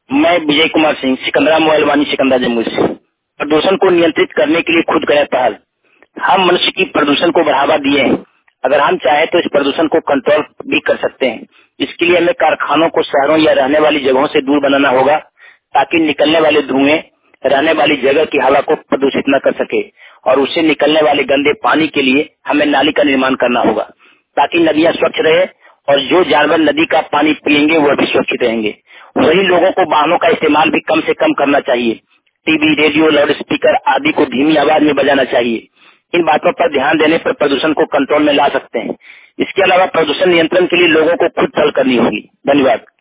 मैं विजय कुमार सिंह, सिकंदरा मोबाइल वानी, सिकंदरा जम्मू से। प्रदूषण को नियंत्रित करने के लिए खुद करें पहल। हम मनुष्य की प्रदूषण को बढ़ावा दिए हैं। अगर हम चाहें तो इस प्रदूषण को कंट्रोल भी कर सकते हैं। इसके लिए हमें कारखानों को शहरों या रहने वाली जगहों से दूर बनाना होगा, ताकि निकलने वाले धुएं रहने वाली जगह की हवा को प्रदूषित न कर सके। और उससे निकलने वाले गंदे पानी के लिए हमें नाली का निर्माण करना होगा, ताकि नदियां स्वच्छ रहे और जो जानवर नदी का पानी पिएंगे वह भी सुरक्षित रहेंगे। वही लोगों को वाहनों का इस्तेमाल भी कम से कम करना चाहिए। टीवी, रेडियो, लाउड स्पीकर आदि को धीमी आवाज में बजाना चाहिए। इन बातों पर ध्यान देने पर प्रदूषण को कंट्रोल में ला सकते हैं। इसके अलावा प्रदूषण नियंत्रण के लिए लोगों को खुद पहल करनी होगी। धन्यवाद।